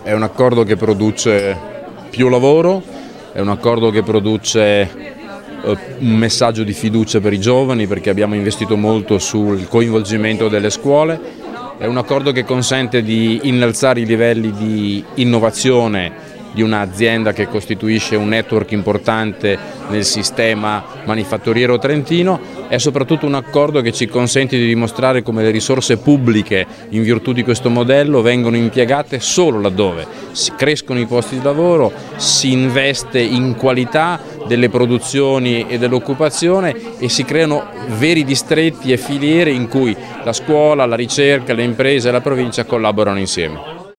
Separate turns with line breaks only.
È un accordo che produce più lavoro, è un accordo che produce un messaggio di fiducia per i giovani, perché abbiamo investito molto sul coinvolgimento delle scuole, è un accordo che consente di innalzare i livelli di innovazione di un'azienda che costituisce un network importante nel sistema manifatturiero trentino. È soprattutto un accordo che ci consente di dimostrare come le risorse pubbliche, in virtù di questo modello, vengono impiegate solo laddove si crescono i posti di lavoro, si investe in qualità delle produzioni e dell'occupazione e si creano veri distretti e filiere in cui la scuola, la ricerca, le imprese e la provincia collaborano insieme.